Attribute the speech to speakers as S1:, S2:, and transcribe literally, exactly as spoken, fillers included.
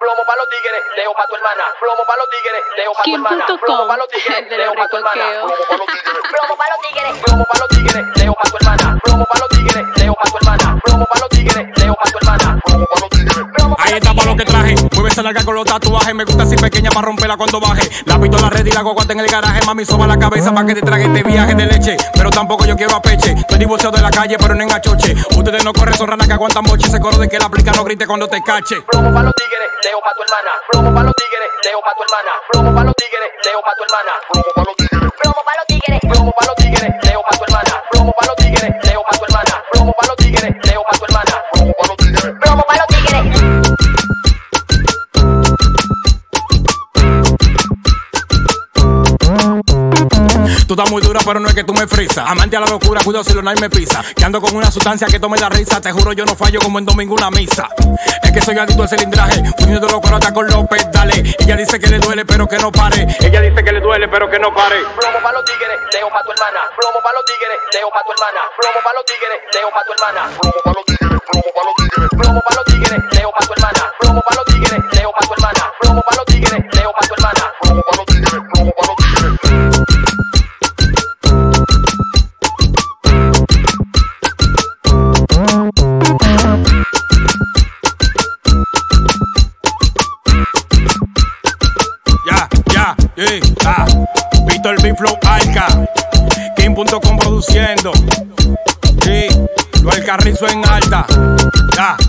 S1: Plomo pa' los tigres, dejo pa' tu hermana. Plomo pa' los tigres, dejo pa' tu hermana. Plomo pa' los tigres, dejo pa' tu hermana. Plomo pa' los tigres, plomo pa' los tigres, dejo pa' tu hermana. Plomo pa' los tigres, dejo pa' tu hermana. Plomo pa' los tigres, dejo pa' tu hermana. Plomo pa' los tigres.
S2: Ahí está pa' lo que traje. Mueve esa larga con los tatuajes. Me gusta así pequeña pa' romperla cuando baje. La pistola red y la guaguata en el garaje. Mami, soba la cabeza pa' que te trague este viaje de leche. Pero tampoco yo quiero a peche. Estoy divorciado de la calle, pero no en achoche. Ustedes no corren, son ranas que aguantan moche. Ese coro de que la aplica no grite cuando te cache.
S1: Plomo pa' los tigres, dejo pa' tu hermana. Plomo pa' los tigres, dejo pa' tu hermana. Plomo pa' los tigres, dejo pa' tu hermana. Plomo pa' los tigres, plomo pa' los tigres, plomo pa' los tigres, dejo pa' tu hermana. Plomo pa' los tigres, dejo pa' tu hermana. Plomo pa' los tigres, dejo pa' tu hermana. Plomo pa' los tigres, plomo pa' los tigres.
S2: Tú estás muy dura, pero no es que tú me frisas. Amante a la locura, cuidado si lo nadie me pisa. Que ando con una sustancia que tome la risa. Te juro, yo no fallo como en domingo una misa. Es que soy adicto al cilindraje, fundiendo los coros hasta con los pedales. Ella dice que le duele, pero que no pare. Ella dice que le duele, pero que no pare.
S1: Plomo pa' los tigres, dejo pa' tu hermana. Plomo pa' los tigres, dejo pa' tu hermana. Plomo pa' los tigres, dejo pa' tu hermana. Plomo pa' los tigres, plomo pa' los tigres. Plomo pa' los tigres, dejo pa' tu hermana. Plomo pa' los tigres, dejo pa' tu hermana. Plomo pa' los tigres, dejo pa' tu hermana. Plomo pa' los tigres, plomo pa' los tigres.
S2: Ya, ya, yeah, ah. Víctor B Flow Alca, King punto com produciendo. Sí, lo el Carrizo en alta. Ya.